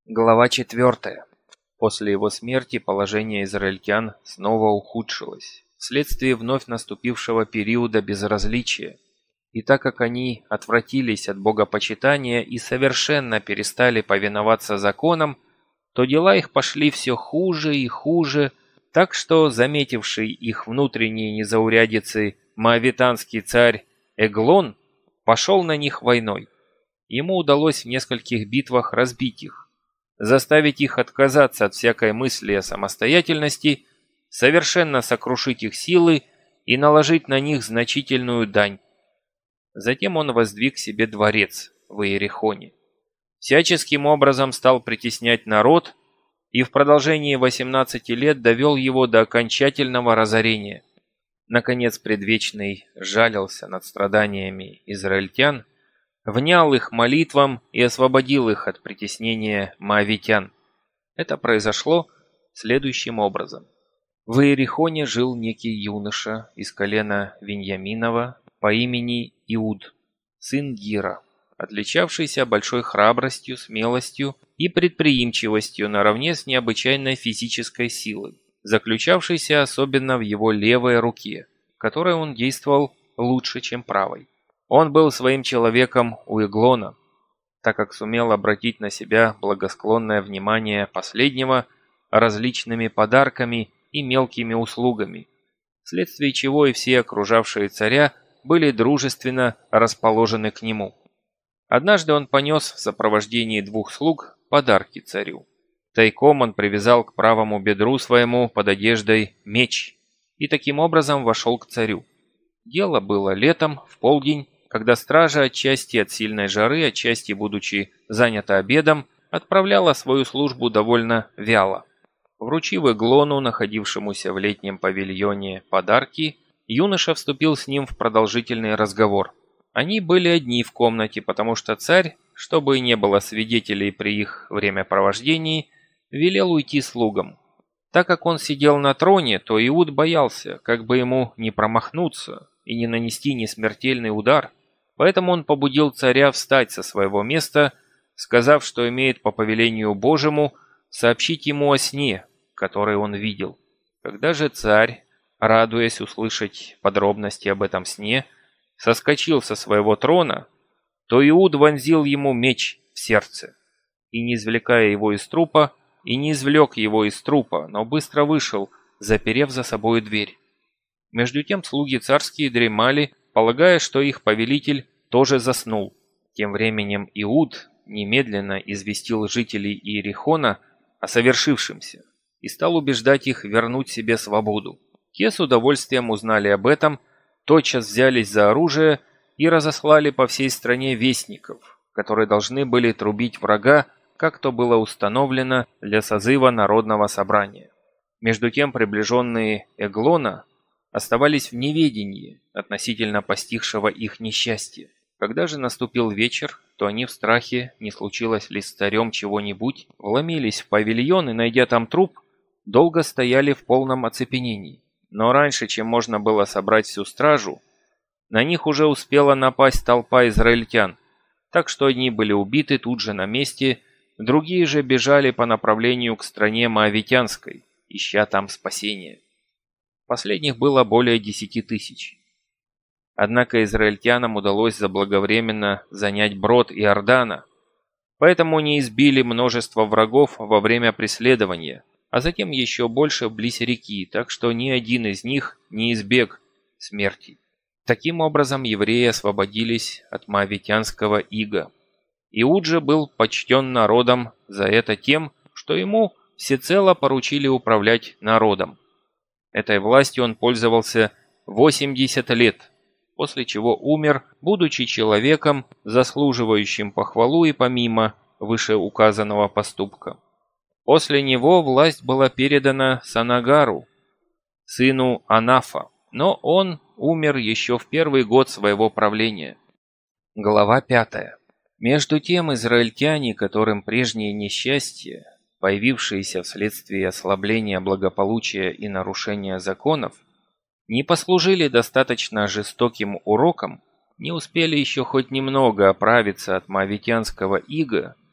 Глава 4. После его смерти положение израильтян снова ухудшилось, вследствие вновь наступившего периода безразличия. И так как они отвратились от богопочитания и совершенно перестали повиноваться законам, то дела их пошли все хуже и хуже, так что заметивший их внутренние незаурядицы моавитанский царь Эглон пошел на них войной. Ему удалось в нескольких битвах разбить их, заставить их отказаться от всякой мысли о самостоятельности, совершенно сокрушить их силы и наложить на них значительную дань. Затем он воздвиг себе дворец в Иерихоне. Всяческим образом стал притеснять народ и в продолжении 18 лет довел его до окончательного разорения. Наконец предвечный жалился над страданиями израильтян, внял их молитвам и освободил их от притеснения моавитян. Это произошло следующим образом. В Иерихоне жил некий юноша из колена Виньяминова по имени Иуд, сын Гира, отличавшийся большой храбростью, смелостью и предприимчивостью наравне с необычайной физической силой, заключавшейся особенно в его левой руке, которой он действовал лучше, чем правой. Он был своим человеком у Эглона, так как сумел обратить на себя благосклонное внимание последнего различными подарками и мелкими услугами, вследствие чего и все окружавшие царя были дружественно расположены к нему. Однажды он понес в сопровождении 2 слуг подарки царю. Тайком он привязал к правому бедру своему под одеждой меч и таким образом вошел к царю. Дело было летом, в полдень, когда стража отчасти от сильной жары, отчасти будучи занята обедом, отправляла свою службу довольно вяло. Вручив Эглону, находившемуся в летнем павильоне, подарки, юноша вступил с ним в продолжительный разговор. Они были одни в комнате, потому что царь, чтобы не было свидетелей при их времяпровождении, велел уйти слугам. Так как он сидел на троне, то Иуд боялся, как бы ему не промахнуться и не нанести несмертельный удар. Поэтому он побудил царя встать со своего места, сказав, что имеет по повелению Божьему сообщить ему о сне, который он видел. Когда же царь, радуясь услышать подробности об этом сне, соскочил со своего трона, то Иуд вонзил ему меч в сердце, и не извлекая его из трупа, и не извлек его из трупа, но быстро вышел, заперев за собою дверь. Между тем слуги царские дремали, полагая, что их повелитель тоже заснул. Тем временем Иуд немедленно известил жителей Иерихона о совершившемся и стал убеждать их вернуть себе свободу. Те с удовольствием узнали об этом, тотчас взялись за оружие и разослали по всей стране вестников, которые должны были трубить врага, как то было установлено для созыва народного собрания. Между тем приближенные Эглона оставались в неведении относительно постигшего их несчастья. Когда же наступил вечер, то они в страхе, не случилось ли с царем чего-нибудь, вломились в павильон и, найдя там труп, долго стояли в полном оцепенении. Но раньше, чем можно было собрать всю стражу, на них уже успела напасть толпа израильтян, так что одни были убиты тут же на месте, другие же бежали по направлению к стране моавитянской, ища там спасения. Последних было более 10 тысяч. Однако израильтянам удалось заблаговременно занять брод Иордана, поэтому они избили множество врагов во время преследования, а затем еще больше вблизь реки, так что ни один из них не избег смерти. Таким образом евреи освободились от моавитянского ига. Иуд же был почтен народом за это тем, что ему всецело поручили управлять народом. Этой властью он пользовался 80 лет, после чего умер, будучи человеком, заслуживающим похвалу и помимо вышеуказанного поступка. После него власть была передана Санагару, сыну Анафа, но он умер еще в первый год своего правления. Глава 5. Между тем израильтяне, которым прежние несчастья, появившиеся вследствие ослабления благополучия и нарушения законов, не послужили достаточно жестоким уроком, не успели еще хоть немного оправиться от моавитянского ига,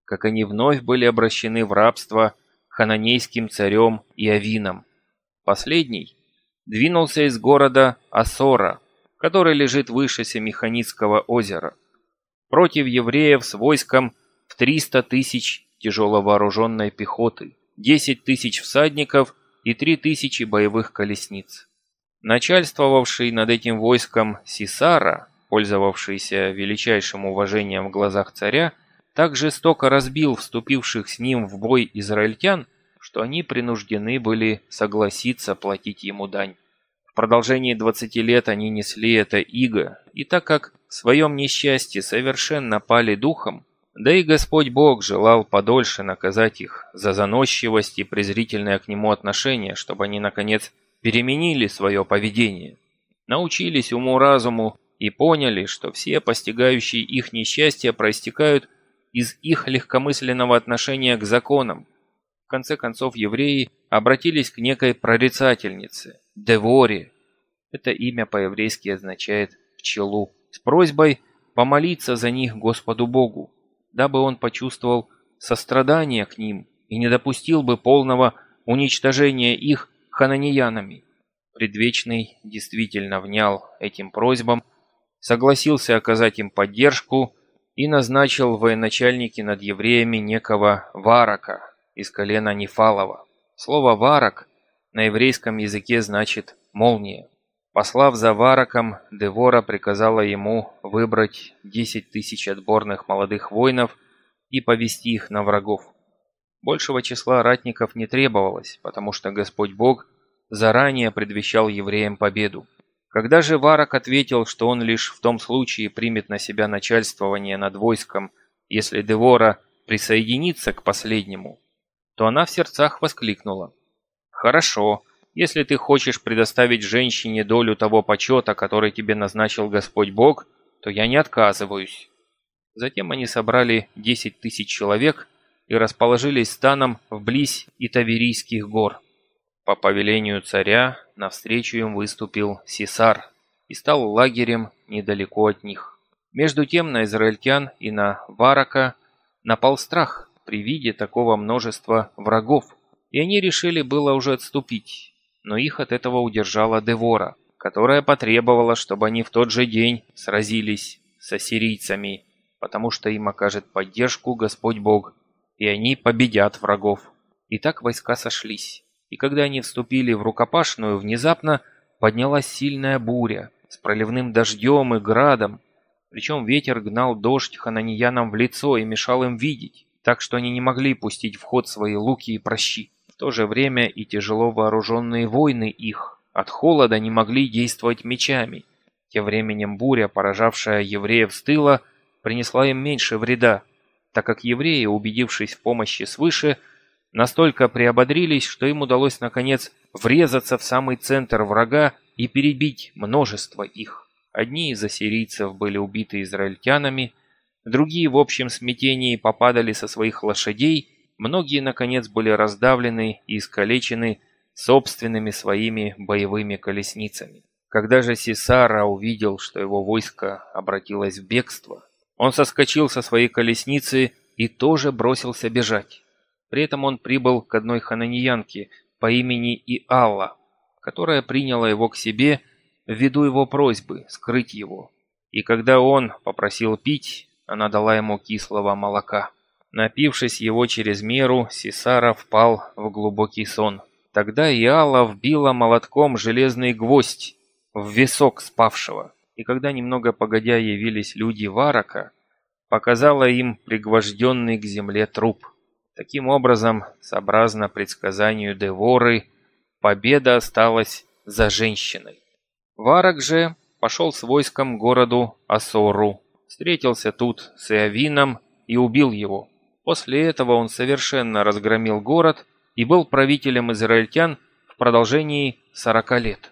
как они вновь были обращены в рабство хананейским царем Иовином. Последний двинулся из города Асора, который лежит выше Семиханицкого озера, против евреев с войском в 300 тысяч тяжеловооруженной пехоты, 10 тысяч всадников и 3000 боевых колесниц. Начальствовавший над этим войском Сисара, пользовавшийся величайшим уважением в глазах царя, так жестоко разбил вступивших с ним в бой израильтян, что они принуждены были согласиться платить ему дань. В продолжении 20 лет они несли это иго, и так как в своем несчастье совершенно пали духом, да и Господь Бог желал подольше наказать их за заносчивость и презрительное к нему отношение, чтобы они, наконец, переменили свое поведение, научились уму-разуму и поняли, что все постигающие их несчастья проистекают из их легкомысленного отношения к законам. В конце концов, евреи обратились к некой прорицательнице, Деворе, это имя по-еврейски означает «пчелу», с просьбой помолиться за них Господу Богу, дабы он почувствовал сострадание к ним и не допустил бы полного уничтожения их хананеянами. Предвечный действительно внял этим просьбам, согласился оказать им поддержку и назначил военачальники над евреями некого Варака из колена Нефалова. Слово «варак» на еврейском языке значит «молния». Послав за Вараком, Девора приказала ему выбрать 10 тысяч отборных молодых воинов и повести их на врагов. Большего числа ратников не требовалось, потому что Господь Бог заранее предвещал евреям победу. Когда же Варак ответил, что он лишь в том случае примет на себя начальствование над войском, если Девора присоединится к последнему, то она в сердцах воскликнула: «Хорошо, если ты хочешь предоставить женщине долю того почета, который тебе назначил Господь Бог, то я не отказываюсь». Затем они собрали 10 тысяч человек и расположились станом вблизь Итаверийских гор. По повелению царя навстречу им выступил Сисар и стал лагерем недалеко от них. Между тем на израильтян и на Варака напал страх при виде такого множества врагов, и они решили было уже отступить, но их от этого удержала Девора, которая потребовала, чтобы они в тот же день сразились с ассирийцами, потому что им окажет поддержку Господь Бог, и они победят врагов. И так войска сошлись. И когда они вступили в рукопашную, внезапно поднялась сильная буря с проливным дождем и градом, причем ветер гнал дождь хананеянам в лицо и мешал им видеть, так что они не могли пустить в ход свои луки и пращи. В то же время и тяжело вооруженные воины их от холода не могли действовать мечами. Тем временем буря, поражавшая евреев с тыла, принесла им меньше вреда, так как евреи, убедившись в помощи свыше, настолько приободрились, что им удалось наконец врезаться в самый центр врага и перебить множество их. Одни из ассирийцев были убиты израильтянами, другие в общем смятении попадали со своих лошадей, многие наконец были раздавлены и искалечены собственными своими боевыми колесницами. Когда же Сисара увидел, что его войско обратилось в бегство, он соскочил со своей колесницы и тоже бросился бежать. При этом он прибыл к одной хананеянке по имени Иалла, которая приняла его к себе ввиду его просьбы скрыть его. И когда он попросил пить, она дала ему кислого молока. Напившись его через меру, Сисара впал в глубокий сон. Тогда Иалла вбила молотком железный гвоздь в висок спавшего, и когда немного погодя явились люди Варака, показала им пригвожденный к земле труп. Таким образом, сообразно предсказанию Деворы, победа осталась за женщиной. Варак же пошел с войском к городу Асору, встретился тут с Иовином и убил его. После этого он совершенно разгромил город и был правителем израильтян в продолжении 40 лет.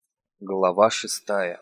Глава 6.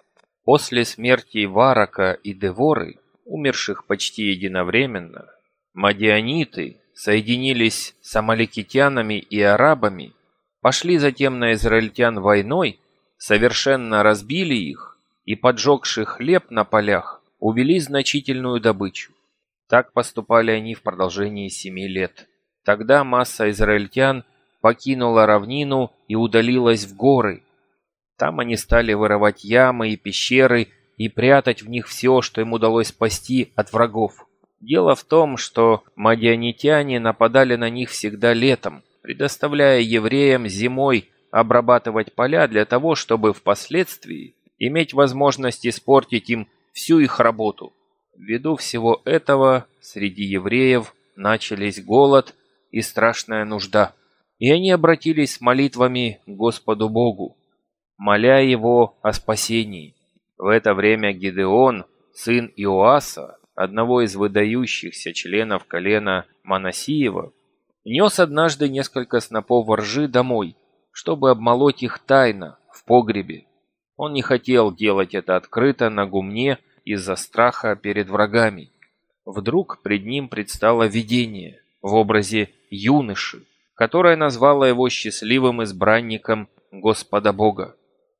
После смерти Варака и Деворы, умерших почти единовременно, мадианиты соединились с амалекитянами и арабами, пошли затем на израильтян войной, совершенно разбили их и, поджегши хлеб на полях, увели значительную добычу. Так поступали они в продолжении 7 лет. Тогда масса израильтян покинула равнину и удалилась в горы. Там они стали вырывать ямы и пещеры и прятать в них все, что им удалось спасти от врагов. Дело в том, что мадианитяне нападали на них всегда летом, предоставляя евреям зимой обрабатывать поля для того, чтобы впоследствии иметь возможность испортить им всю их работу. Ввиду всего этого среди евреев начались голод и страшная нужда, и они обратились с молитвами к Господу Богу, моля Его о спасении. В это время Гидеон, сын Иоаса, одного из выдающихся членов колена Манассиева, нес однажды несколько снопов ржи домой, чтобы обмолоть их тайно, в погребе. Он не хотел делать это открыто на гумне из-за страха перед врагами. Вдруг пред ним предстало видение в образе юноши, которое назвало его счастливым избранником Господа Бога.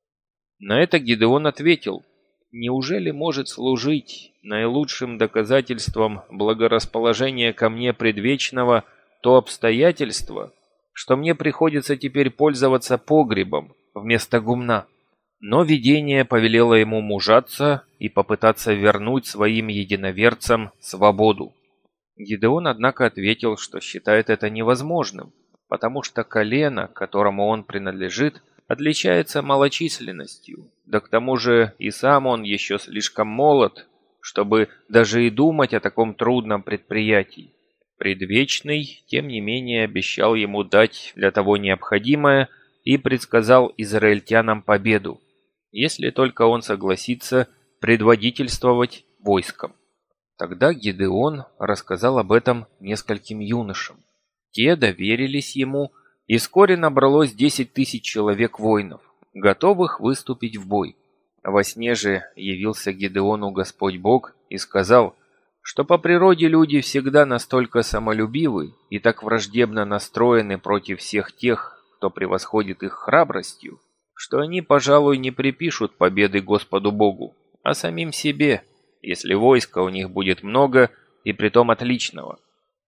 На это Гидеон ответил: «Неужели может служить наилучшим доказательством благорасположения ко мне предвечного то обстоятельство, что мне приходится теперь пользоваться погребом вместо гумна?» Но видение повелело ему мужаться и попытаться вернуть своим единоверцам свободу. Гидеон, однако, ответил, что считает это невозможным, потому что колено, которому он принадлежит, отличается малочисленностью, да к тому же и сам он еще слишком молод, чтобы даже и думать о таком трудном предприятии. Предвечный, тем не менее, обещал ему дать для того необходимое и предсказал израильтянам победу, если только он согласится предводительствовать войском. Тогда Гидеон рассказал об этом нескольким юношам. Те доверились ему, и вскоре набралось 10 000 человек воинов, готовых выступить в бой. Во сне же явился Гидеону Господь Бог и сказал, что по природе люди всегда настолько самолюбивы и так враждебно настроены против всех тех, кто превосходит их храбростью, что они, пожалуй, не припишут победы Господу Богу, а самим себе, если войска у них будет много и притом отличного.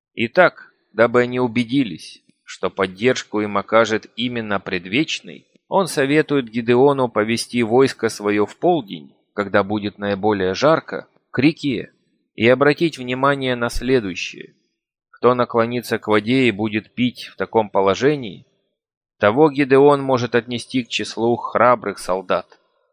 Итак, дабы они убедились, что поддержку им окажет именно предвечный, он советует Гидеону повести войско свое в полдень, когда будет наиболее жарко, к реке, и обратить внимание на следующее. Кто наклонится к воде и будет пить в таком положении, того Гидеон может отнести к числу храбрых солдат.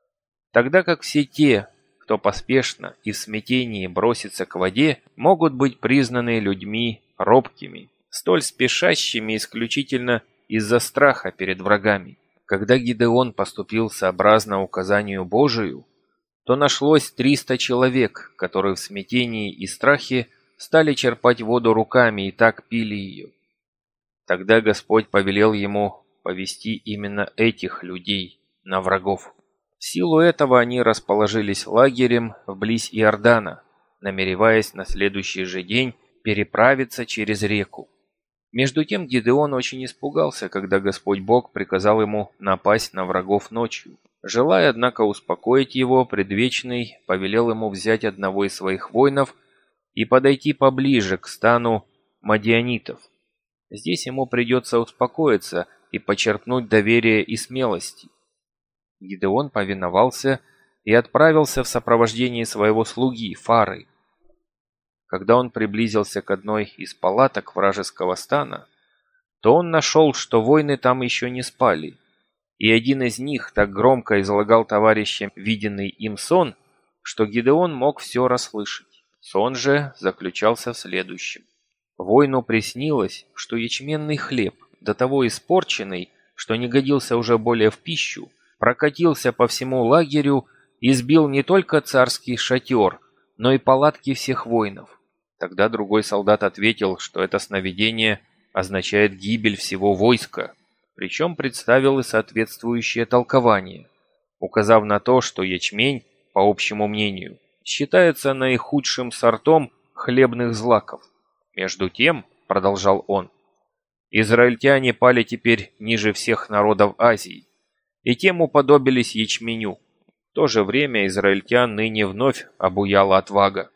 Тогда как все те, кто поспешно и в смятении бросится к воде, могут быть признаны людьми робкими, столь спешащими исключительно из-за страха перед врагами. Когда Гидеон поступил сообразно указанию Божию, то нашлось 300 человек, которые в смятении и страхе стали черпать воду руками и так пили ее. Тогда Господь повелел ему повести именно этих людей на врагов. В силу этого они расположились лагерем вблизь Иордана, намереваясь на следующий же день переправиться через реку. Между тем Гидеон очень испугался, когда Господь Бог приказал ему напасть на врагов ночью. Желая, однако, успокоить его, предвечный повелел ему взять одного из своих воинов и подойти поближе к стану мадианитов. Здесь ему придется успокоиться и почерпнуть доверие и смелости. Гидеон повиновался и отправился в сопровождении своего слуги Фары. Когда он приблизился к одной из палаток вражеского стана, то он нашел, что воины там еще не спали, и один из них так громко излагал товарищам виденный им сон, что Гидеон мог все расслышать. Сон же заключался в следующем. Воину приснилось, что ячменный хлеб, до того испорченный, что не годился уже более в пищу, прокатился по всему лагерю и сбил не только царский шатер, но и палатки всех воинов. Тогда другой солдат ответил, что это сновидение означает гибель всего войска, причем представил и соответствующее толкование, указав на то, что ячмень, по общему мнению, считается наихудшим сортом хлебных злаков. Между тем, продолжал он, израильтяне пали теперь ниже всех народов Азии, и тем уподобились ячменю. В то же время израильтян ныне вновь обуяла отвага.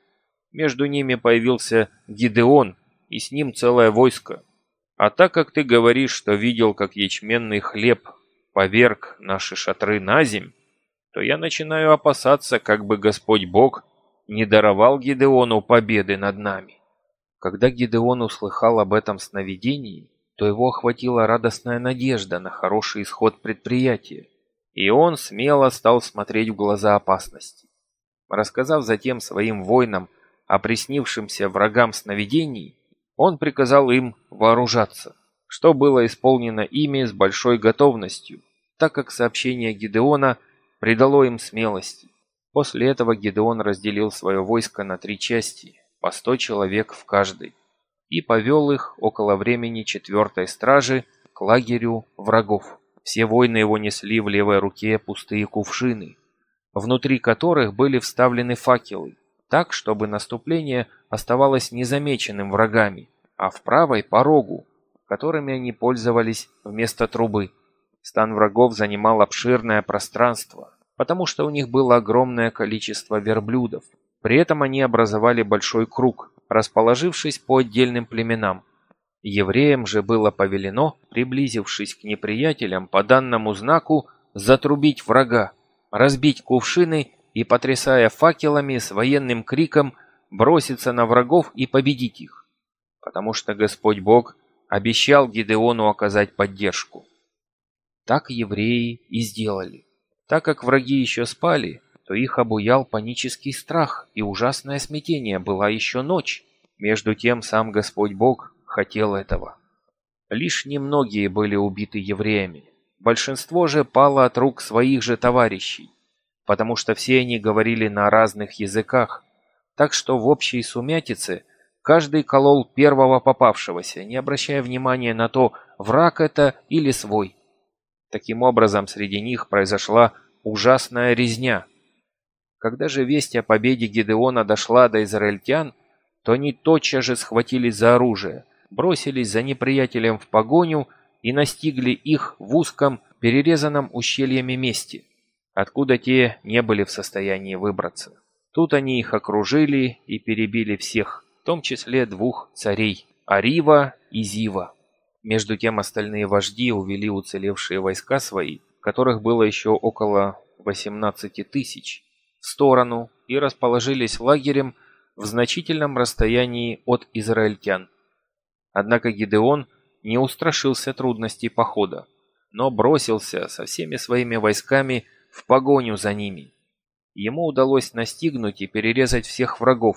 Между ними появился Гидеон, и с ним целое войско. А так как ты говоришь, что видел, как ячменный хлеб поверг наши шатры на земь, то я начинаю опасаться, как бы Господь Бог не даровал Гидеону победы над нами». Когда Гидеон услыхал об этом сновидении, то его охватила радостная надежда на хороший исход предприятия, и он смело стал смотреть в глаза опасности. Рассказав затем своим воинам о приснившемся врагам сновидении, он приказал им вооружаться, что было исполнено ими с большой готовностью, так как сообщение Гидеона придало им смелости. После этого Гидеон разделил свое войско на 3 части, по 100 человек в каждой, и повел их около времени 4-й стражи к лагерю врагов. Все воины его несли в левой руке пустые кувшины, внутри которых были вставлены факелы, так, чтобы наступление оставалось незамеченным врагами, а в правой по рогу, которыми они пользовались вместо трубы. Стан врагов занимал обширное пространство, потому что у них было огромное количество верблюдов. При этом они образовали большой круг, расположившись по отдельным племенам. Евреям же было повелено, приблизившись к неприятелям по данному знаку, затрубить врага, разбить кувшины и, потрясая факелами, с военным криком броситься на врагов и победить их, потому что Господь Бог обещал Гидеону оказать поддержку. Так евреи и сделали. Так как враги еще спали, то их обуял панический страх, и ужасное смятение. Была еще ночь. Между тем сам Господь Бог хотел этого. Лишь немногие были убиты евреями. Большинство же пало от рук своих же товарищей, потому что все они говорили на разных языках, так что в общей сумятице каждый колол первого попавшегося, не обращая внимания на то, враг это или свой. Таким образом, среди них произошла ужасная резня. Когда же весть о победе Гидеона дошла до израильтян, то они тотчас же схватились за оружие, бросились за неприятелем в погоню и настигли их в узком, перерезанном ущельями месте, откуда те не были в состоянии выбраться. Тут они их окружили и перебили всех, в том числе 2 царей – Арива и Зива. Между тем остальные вожди увели уцелевшие войска свои, которых было еще около 18 тысяч, в сторону и расположились лагерем в значительном расстоянии от израильтян. Однако Гидеон не устрашился трудностей похода, но бросился со всеми своими войсками в погоню за ними. Ему удалось настигнуть и перерезать всех врагов,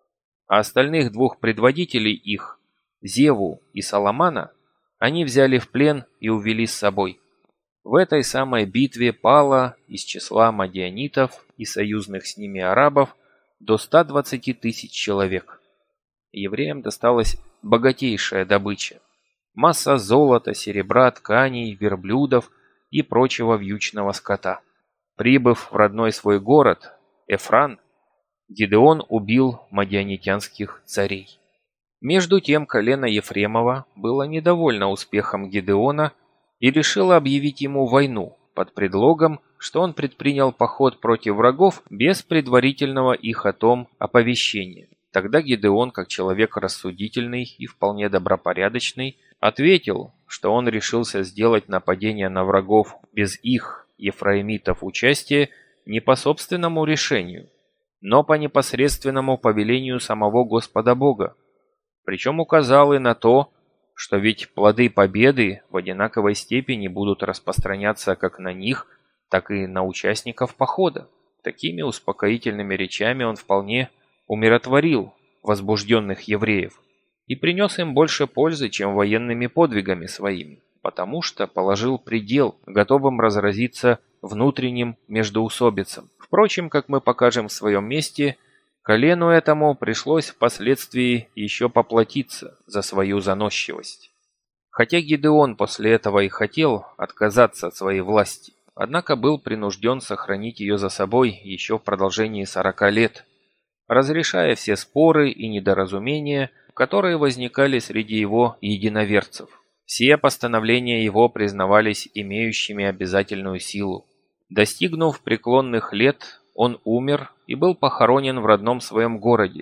а остальных 2 предводителей их, Зеву и Саламана, они взяли в плен и увели с собой. В этой самой битве пало из числа мадианитов и союзных с ними арабов до 120 тысяч человек. Евреям досталась богатейшая добыча. Масса золота, серебра, тканей, верблюдов и прочего вьючного скота. Прибыв в родной свой город, Эфран, Гидеон убил мадианитянских царей. Между тем колено Ефремова было недовольно успехом Гидеона и решило объявить ему войну под предлогом, что он предпринял поход против врагов без предварительного их о том оповещения. Тогда Гидеон, как человек рассудительный и вполне добропорядочный, ответил, что он решился сделать нападение на врагов без их, ефраимитов, участия не по собственному решению, но по непосредственному повелению самого Господа Бога. Причем указал и на то, что ведь плоды победы в одинаковой степени будут распространяться как на них, так и на участников похода. Такими успокоительными речами он вполне умиротворил возбужденных евреев и принес им больше пользы, чем военными подвигами своими, потому что положил предел готовым разразиться внутренним междоусобицам. Впрочем, как мы покажем в своем месте, колену этому пришлось впоследствии еще поплатиться за свою заносчивость. Хотя Гидеон после этого и хотел отказаться от своей власти, однако был принужден сохранить ее за собой еще в продолжении 40 лет, разрешая все споры и недоразумения, которые возникали среди его единоверцев. Все постановления его признавались имеющими обязательную силу. Достигнув преклонных лет, он умер и был похоронен в родном своем городе,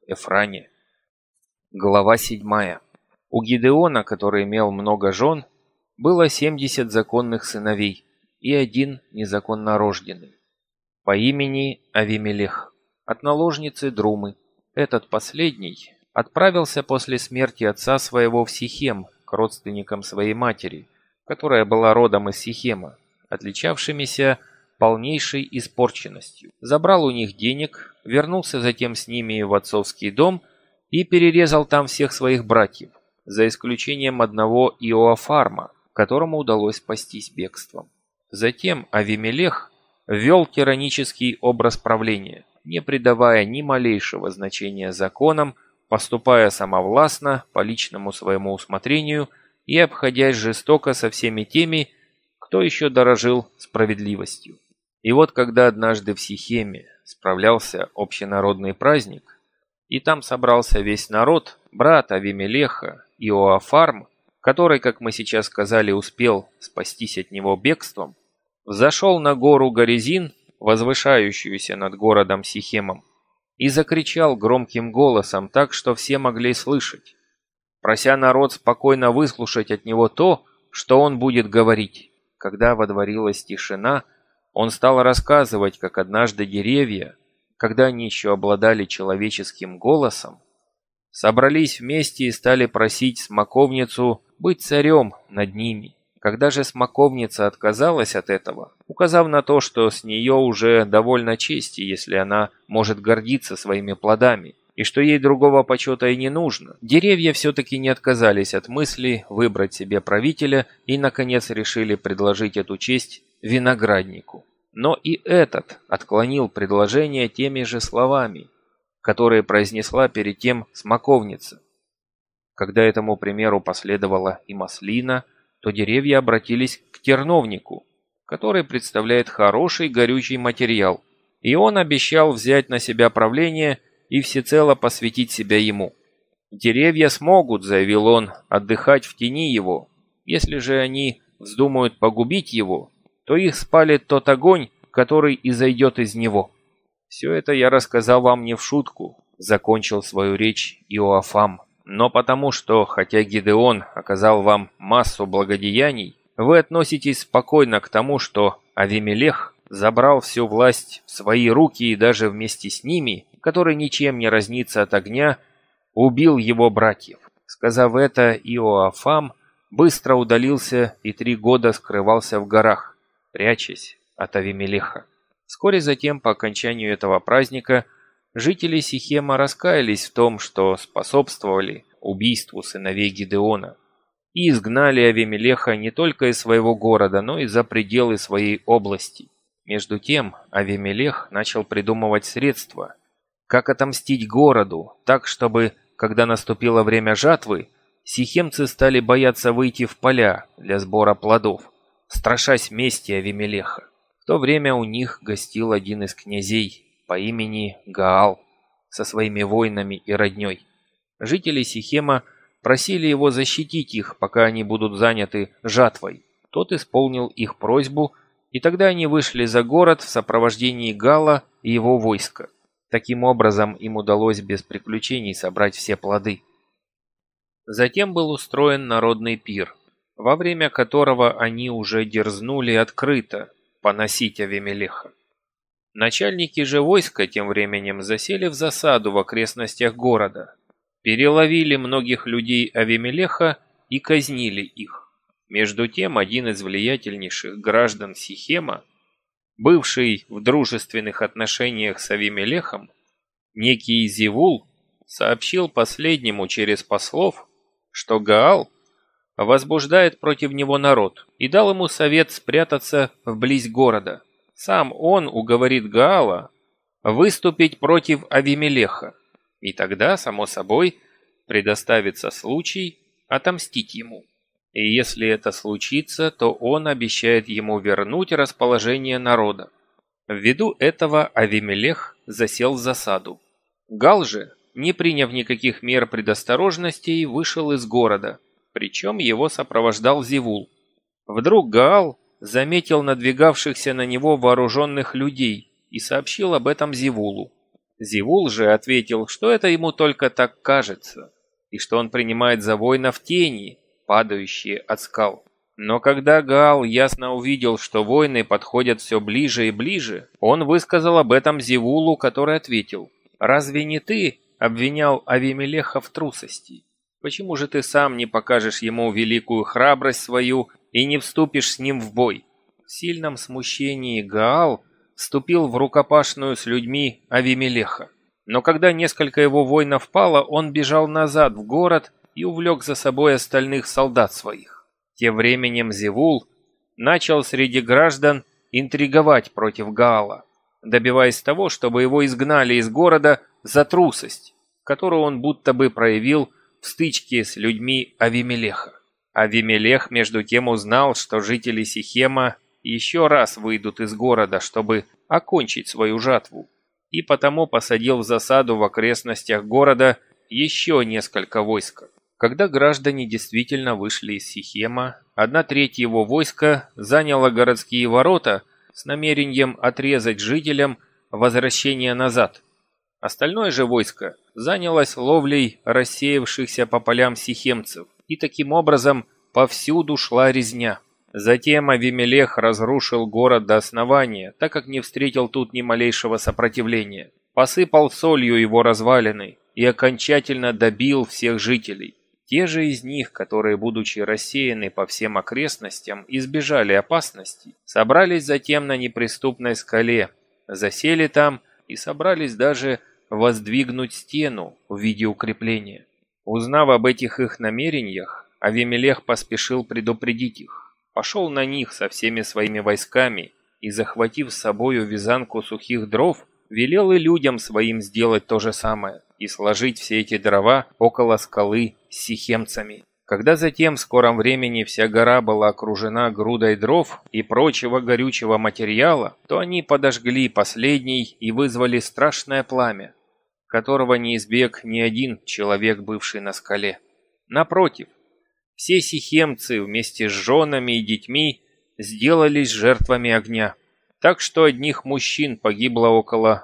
Эфране. Глава 7. У Гидеона, который имел много жен, было 70 законных сыновей и один незаконно рожденный, по имени Авимелех, от наложницы Друмы. Этот последний отправился после смерти отца своего в Сихем к родственникам своей матери, которая была родом из Сихема, отличавшимися полнейшей испорченностью. Забрал у них денег, вернулся затем с ними в отцовский дом и перерезал там всех своих братьев, за исключением одного Иоафарма, которому удалось спастись бегством. Затем Авимелех ввел тиранический образ правления, не придавая ни малейшего значения законам, поступая самовластно по личному своему усмотрению и обходясь жестоко со всеми теми, кто еще дорожил справедливостью. И вот когда однажды в Сихеме справлялся общенародный праздник, и там собрался весь народ, брат Авимелеха, Иоафарм, который, как мы сейчас сказали, успел спастись от него бегством, взошел на гору Горизин, возвышающуюся над городом Сихемом, и закричал громким голосом так, что все могли слышать, прося народ спокойно выслушать от него то, что он будет говорить. Когда водворилась тишина, он стал рассказывать, как однажды деревья, когда они еще обладали человеческим голосом, собрались вместе и стали просить смоковницу быть царем над ними. Когда же смоковница отказалась от этого, указав на то, что с нее уже довольно чести, если она может гордиться своими плодами, и что ей другого почета и не нужно, деревья все-таки не отказались от мысли выбрать себе правителя и, наконец, решили предложить эту честь винограднику. Но и этот отклонил предложение теми же словами, которые произнесла перед тем смоковница. Когда этому примеру последовала и маслина, то деревья обратились к терновнику, который представляет хороший горючий материал, и он обещал взять на себя правление и всецело посвятить себя ему. «Деревья смогут, — заявил он, — отдыхать в тени его. Если же они вздумают погубить его, то их спалит тот огонь, который изойдет из него». «Все это я рассказал вам не в шутку», — закончил свою речь Иоафам, «но потому что, хотя Гидеон оказал вам массу благодеяний, вы относитесь спокойно к тому, что Авимелех забрал всю власть в свои руки и даже вместе с ними, который ничем не разнится от огня, убил его братьев». Сказав это, Иоафам быстро удалился и 3 года скрывался в горах, прячась от Авимелеха. Вскоре затем, по окончанию этого праздника, жители Сихема раскаялись в том, что способствовали убийству сыновей Гидеона, и изгнали Авимелеха не только из своего города, но и за пределы своей области. Между тем Авимелех начал придумывать средства, как отомстить городу, так чтобы, когда наступило время жатвы, сихемцы стали бояться выйти в поля для сбора плодов, страшась мести Авимелеха. В то время у них гостил один из князей по имени Гаал со своими воинами и родней. Жители Сихема просили его защитить их, пока они будут заняты жатвой. Тот исполнил их просьбу, и тогда они вышли за город в сопровождении Гаала и его войска. Таким образом, им удалось без приключений собрать все плоды. Затем был устроен народный пир, во время которого они уже дерзнули открыто поносить Авимелеха. Начальники же войска тем временем засели в засаду в окрестностях города, переловили многих людей Авимелеха и казнили их. Между тем один из влиятельнейших граждан Сихема, бывший в дружественных отношениях с Авимелехом, некий Зевул, сообщил последнему через послов, что Гаал возбуждает против него народ, и дал ему совет спрятаться вблизь города. Сам он уговорит Гаала выступить против Авимелеха, и тогда, само собой, предоставится случай отомстить ему. И если это случится, то он обещает ему вернуть расположение народа. Ввиду этого Авимелех засел в засаду. Гаал же, не приняв никаких мер предосторожности, вышел из города, причем его сопровождал Зевул. Вдруг Гаал заметил надвигавшихся на него вооруженных людей и сообщил об этом Зевулу. Зевул же ответил, что это ему только так кажется, и что он принимает за воинов тени, падающие от скал. Но когда Гаал ясно увидел, что воины подходят все ближе и ближе, он высказал об этом Зевулу, который ответил: «Разве не ты обвинял Авимелеха в трусости? Почему же ты сам не покажешь ему великую храбрость свою и не вступишь с ним в бой?» В сильном смущении Гаал вступил в рукопашную с людьми Авимелеха. Но когда несколько его воинов пало, он бежал назад в город и увлек за собой остальных солдат своих. Тем временем Зевул начал среди граждан интриговать против Гаала, добиваясь того, чтобы его изгнали из города за трусость, которую он будто бы проявил в стычке с людьми Авимелеха. Авимелех между тем узнал, что жители Сихема еще раз выйдут из города, чтобы окончить свою жатву, и потому посадил в засаду в окрестностях города еще несколько войск. Когда граждане действительно вышли из Сихема, 1/3 его войска заняло городские ворота с намерением отрезать жителям возвращение назад. Остальное же войско занялось ловлей рассеявшихся по полям сихемцев, и таким образом повсюду шла резня. Затем Авимелех разрушил город до основания, так как не встретил тут ни малейшего сопротивления. Посыпал солью его развалины и окончательно добил всех жителей. Те же из них, которые, будучи рассеяны по всем окрестностям, избежали опасности, собрались затем на неприступной скале, засели там и собрались даже воздвигнуть стену в виде укрепления. Узнав об этих их намерениях, Авимелех поспешил предупредить их. Пошел на них со всеми своими войсками и, захватив с собою вязанку сухих дров, велел и людям своим сделать то же самое и сложить все эти дрова около скалы с сихемцами. Когда затем в скором времени вся гора была окружена грудой дров и прочего горючего материала, то они подожгли последний и вызвали страшное пламя, которого не избег ни один человек, бывший на скале. Напротив, все сихемцы вместе с женами и детьми сделались жертвами огня, так что одних мужчин погибло около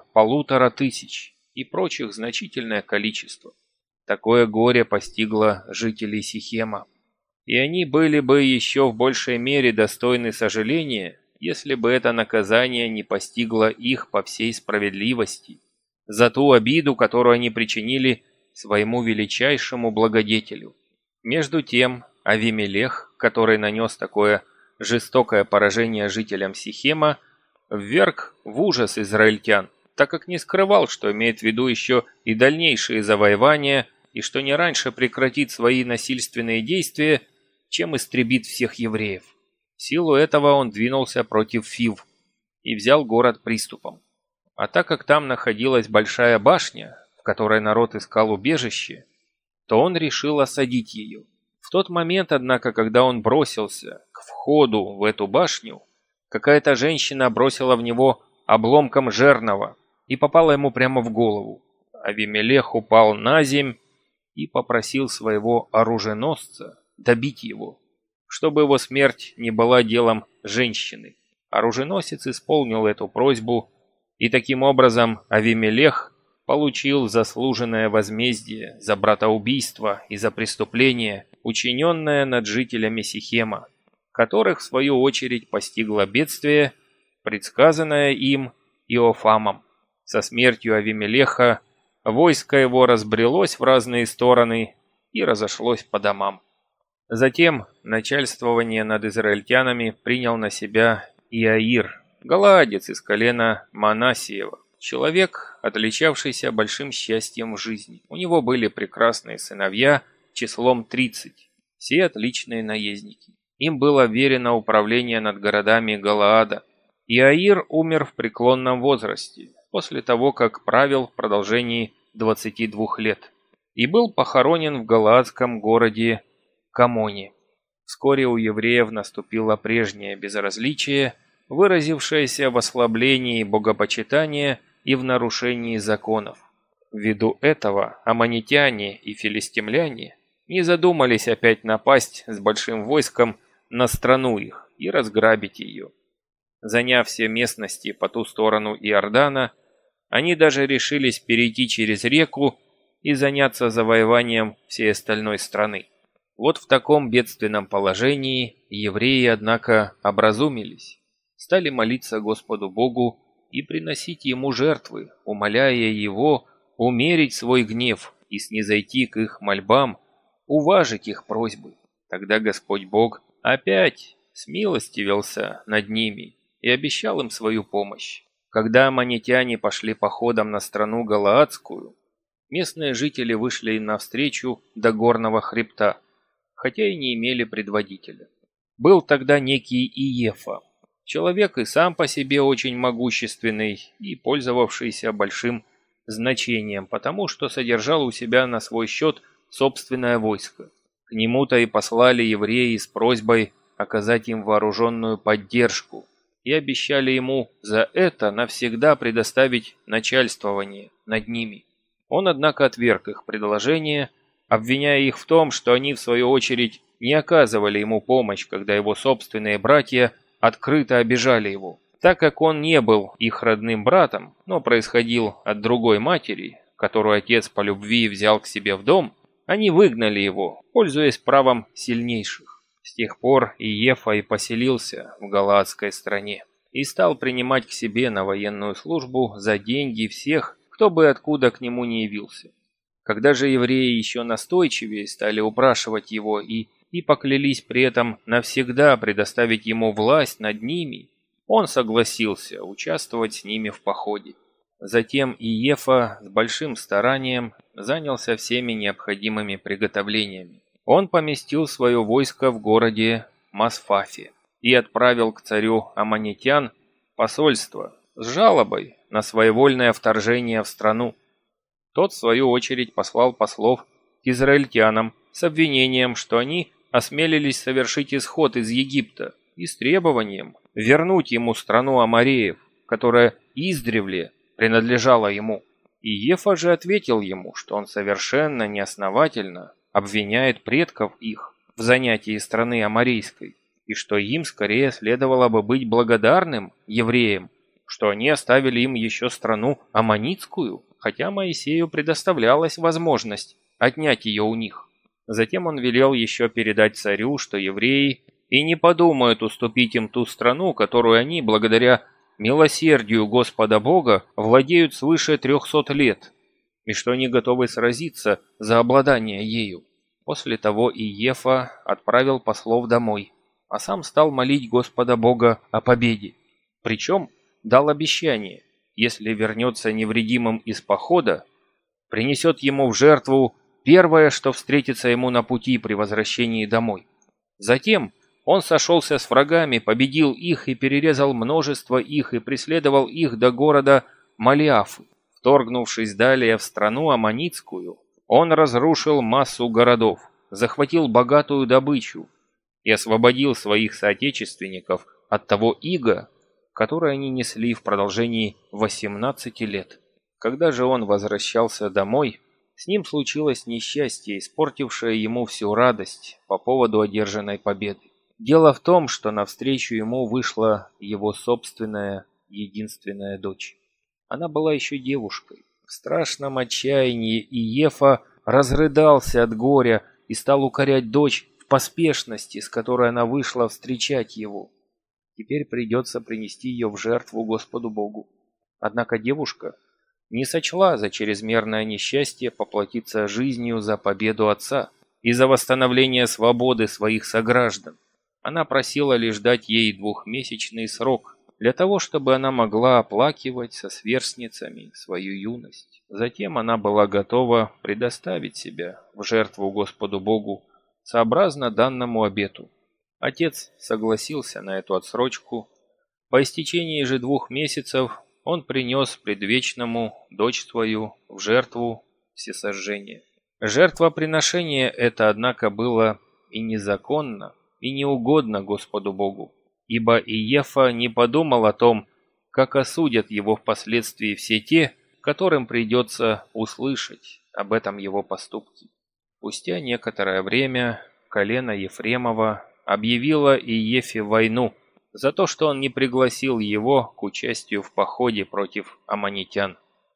1500 и прочих значительное количество. Такое горе постигло жителей Сихема, и они были бы еще в большей мере достойны сожаления, если бы это наказание не постигло их по всей справедливости за ту обиду, которую они причинили своему величайшему благодетелю. Между тем Авимелех, который нанес такое жестокое поражение жителям Сихема, вверг в ужас израильтян, так как не скрывал, что имеет в виду еще и дальнейшие завоевания, и что не раньше прекратит свои насильственные действия, чем истребит всех евреев. В силу этого он двинулся против Фив и взял город приступом. А так как там находилась большая башня, в которой народ искал убежище, то он решил осадить ее. В тот момент, однако, когда он бросился к входу в эту башню, какая-то женщина бросила в него обломком жернова и попала ему прямо в голову. Авимелех упал на земь и попросил своего оруженосца добить его, чтобы его смерть не была делом женщины. Оруженосец исполнил эту просьбу, и таким образом Авимелех получил заслуженное возмездие за братоубийство и за преступление, учиненное над жителями Сихема, которых в свою очередь постигло бедствие, предсказанное им Иофамом. Со смертью Авимелеха войско его разбрелось в разные стороны и разошлось по домам. Затем начальствование над израильтянами принял на себя Иаир, галаадец из колена Манассиева, человек, отличавшийся большим счастьем в жизни. У него были прекрасные сыновья числом 30, все отличные наездники. Им было верено управление над городами Галаада. Иаир умер в преклонном возрасте, после того, как правил в продолжении 22 лет, и был похоронен в галаадском городе Камоне. Вскоре у евреев наступило прежнее безразличие, выразившееся в ослаблении богопочитания и в нарушении законов. Ввиду этого аммонитяне и филистимляне не задумались опять напасть с большим войском на страну их и разграбить ее. Заняв все местности по ту сторону Иордана, Они даже решились перейти через реку и заняться завоеванием всей остальной страны. Вот в таком бедственном положении евреи, однако, образумились, стали молиться Господу Богу и приносить Ему жертвы, умоляя Его умерить свой гнев и снизойти к их мольбам, уважить их просьбы. Тогда Господь Бог опять смилостивился над ними и обещал им свою помощь. Когда аммонитяне пошли походом на страну Галаадскую, местные жители вышли им навстречу до горного хребта, хотя и не имели предводителя. Был тогда некий Иефа, человек и сам по себе очень могущественный и пользовавшийся большим значением, потому что содержал у себя на свой счет собственное войско. К нему-то и послали евреи с просьбой оказать им вооруженную поддержку и обещали ему за это навсегда предоставить начальствование над ними. Он, однако, отверг их предложение, обвиняя их в том, что они, в свою очередь, не оказывали ему помощь, когда его собственные братья открыто обижали его. Так как он не был их родным братом, но происходил от другой матери, которую отец по любви взял к себе в дом, они выгнали его, пользуясь правом сильнейших. С тех пор Иефа и поселился в Галаадской стране и стал принимать к себе на военную службу за деньги всех, кто бы откуда к нему не явился. Когда же евреи еще настойчивее стали упрашивать его и поклялись при этом навсегда предоставить ему власть над ними, он согласился участвовать с ними в походе. Затем Иефа с большим старанием занялся всеми необходимыми приготовлениями. Он поместил свое войско в городе Масфафе и отправил к царю аммонитян посольство с жалобой на своевольное вторжение в страну. Тот, в свою очередь, послал послов к израильтянам с обвинением, что они осмелились совершить исход из Египта и с требованием вернуть ему страну амореев, которая издревле принадлежала ему. Иефа же ответил ему, что он совершенно неосновательно обвиняет предков их в занятии страны аморейской, и что им скорее следовало бы быть благодарным евреям, что они оставили им еще страну аммонитскую, хотя Моисею предоставлялась возможность отнять ее у них. Затем он велел еще передать царю, что евреи и не подумают уступить им ту страну, которую они, благодаря милосердию Господа Бога, владеют свыше 300 лет, и что они готовы сразиться за обладание ею. После того Иефа отправил послов домой, а сам стал молить Господа Бога о победе. Причем дал обещание, если вернется невредимым из похода, принесет ему в жертву первое, что встретится ему на пути при возвращении домой. Затем он сошелся с врагами, победил их и перерезал множество их и преследовал их до города Малиафы. Вторгнувшись далее в страну аммонитскую, он разрушил массу городов, захватил богатую добычу и освободил своих соотечественников от того ига, которое они несли в продолжении 18 лет. Когда же он возвращался домой, с ним случилось несчастье, испортившее ему всю радость по поводу одержанной победы. Дело в том, что навстречу ему вышла его собственная единственная дочь. Она была еще девушкой. В страшном отчаянии Иефа разрыдался от горя и стал укорять дочь в поспешности, с которой она вышла встречать его. Теперь придется принести ее в жертву Господу Богу. Однако девушка не сочла за чрезмерное несчастье поплатиться жизнью за победу отца и за восстановление свободы своих сограждан. Она просила лишь дать ей 2-месячный срок, для того, чтобы она могла оплакивать со сверстницами свою юность. Затем она была готова предоставить себя в жертву Господу Богу сообразно данному обету. Отец согласился на эту отсрочку. По истечении же 2 месяцев он принес предвечному дочь свою в жертву всесожжения. Жертвоприношение это, однако, было и незаконно, и неугодно Господу Богу, ибо Иефа не подумал о том, как осудят его впоследствии все те, которым придется услышать об этом его поступке. Спустя некоторое время колено Ефремова объявило Иефе войну за то, что он не пригласил его к участию в походе против аммонитян.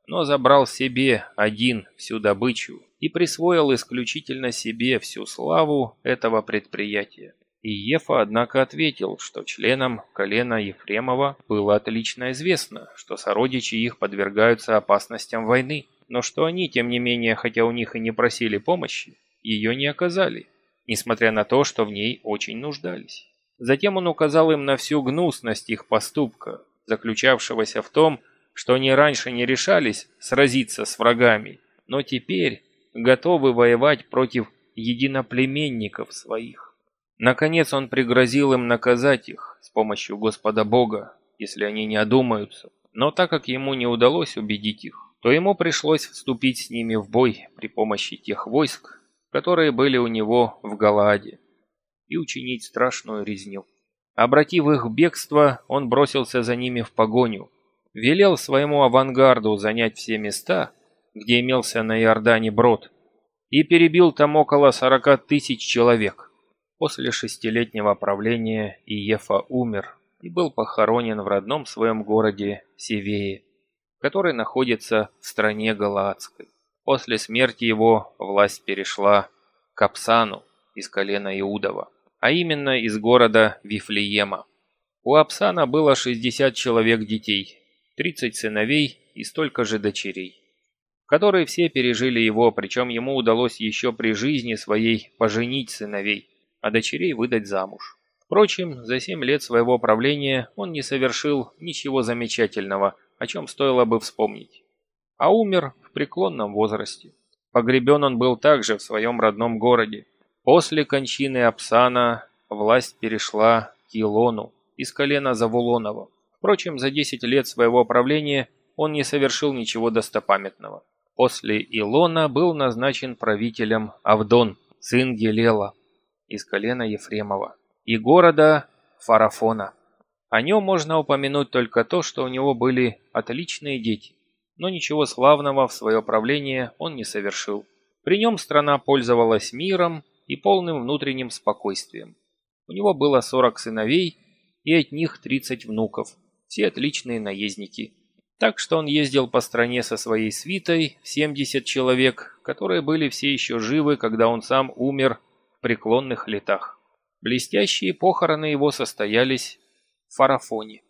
но забрал себе один всю добычу и присвоил исключительно себе всю славу этого предприятия. И Ефа, однако, ответил, что членам колена Ефремова было отлично известно, что сородичи их подвергаются опасностям войны, но что они, тем не менее, хотя у них и не просили помощи, ее не оказали, несмотря на то, что в ней очень нуждались. Затем он указал им на всю гнусность их поступка, заключавшегося в том, что они раньше не решались сразиться с врагами, но теперь готовы воевать против единоплеменников своих. Наконец он пригрозил им наказать их с помощью Господа Бога, если они не одумаются, но так как ему не удалось убедить их, то ему пришлось вступить с ними в бой при помощи тех войск, которые были у него в Галааде, и учинить страшную резню. Обратив их в бегство, он бросился за ними в погоню, велел своему авангарду занять все места, где имелся на Иордане брод, и перебил там около 40 тысяч человек. После 6-летнего правления Иефа умер и был похоронен в родном своем городе Севее, который находится в стране Галаадской. После смерти его власть перешла к Апсану из колена Иудова, а именно из города Вифлеема. У Апсана было 60 человек детей, 30 сыновей и столько же дочерей, которые все пережили его, причем ему удалось еще при жизни своей поженить сыновей, а дочерей выдать замуж. Впрочем, за 7 лет своего правления он не совершил ничего замечательного, о чем стоило бы вспомнить, а умер в преклонном возрасте. Погребен он был также в своем родном городе. После кончины Апсана власть перешла к Илону из колена Завулонова. Впрочем, за 10 лет своего правления он не совершил ничего достопамятного. После Илона был назначен правителем Авдон, сын Гелела, из колена Ефремова, и города Фарафона. О нем можно упомянуть только то, что у него были отличные дети, но ничего славного в свое правление он не совершил. При нем страна пользовалась миром и полным внутренним спокойствием. У него было 40 сыновей и от них 30 внуков, все отличные наездники. Так что он ездил по стране со своей свитой в 70 человек, которые были все еще живы, когда он сам умер в преклонных летах. Блестящие похороны его состоялись в Фарафоне.